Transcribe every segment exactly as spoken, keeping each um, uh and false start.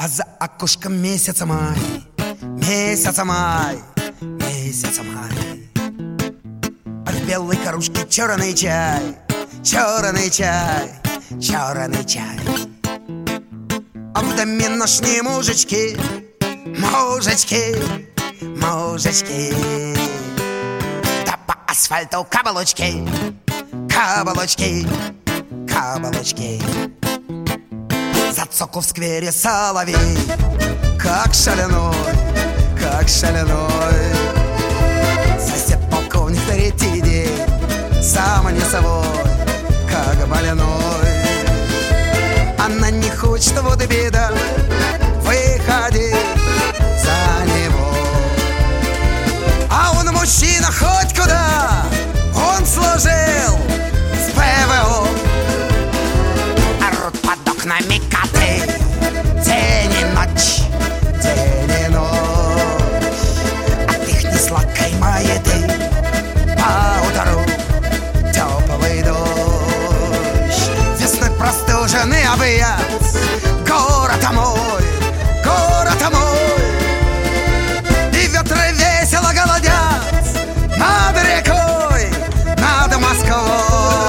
А за окошком месяца май, месяца май, месяца май. А в белой кружке черный чай, черный чай, черный чай. А в доме ношни мужички, мужички, мужички. Да по асфальту каблучки, каблучки, каблучки. Зацоку в сквере соловей, как шаляной, как шаляной. Сосед полковник третий день, сам не собой, как больной. Она не хочет, вот и беда, выходи за него. А он мужчина хоть куда, он служил в ПВО. Орут под окнами коты, день и ночь, день и ночь. От их несладкой маяты поутру теплый дождь. Весной простуженный объят город мой, город мой. И ветры весело голодят над рекой, над Москвой.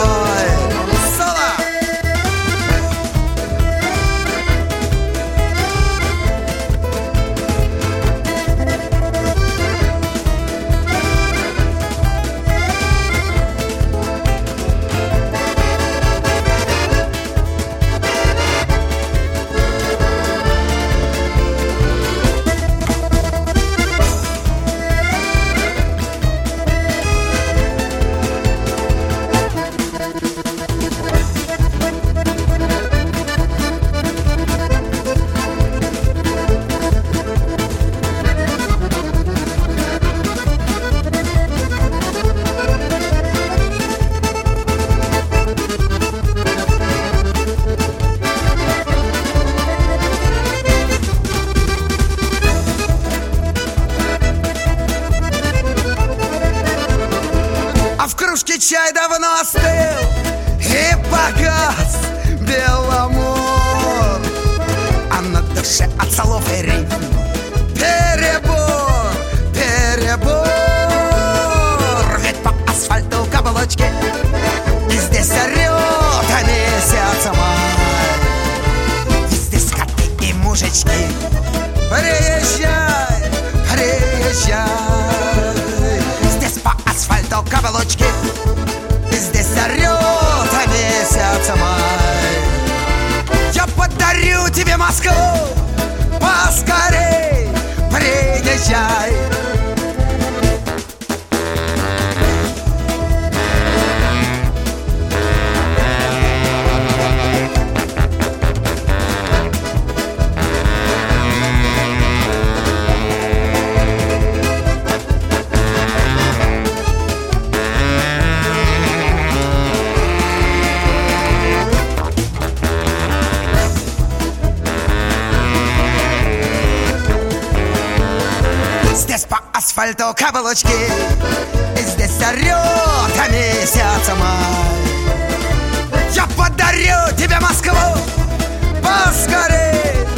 А в кружке чай давно остыл и погас беломор. А на душе от слов и рифм перебор, перебор. Ведь по асфальту каблучки, и здесь орёт месяц май. И здесь коты и мужички. Приезжай, приезжай. Здесь по асфальту каблучки, и здесь орёт месяц май. Я подарю тебе Москву, поскорей приезжай. Здесь по асфальту каблучки, и здесь орёт месяц май. Я подарю тебе Москву, поскорей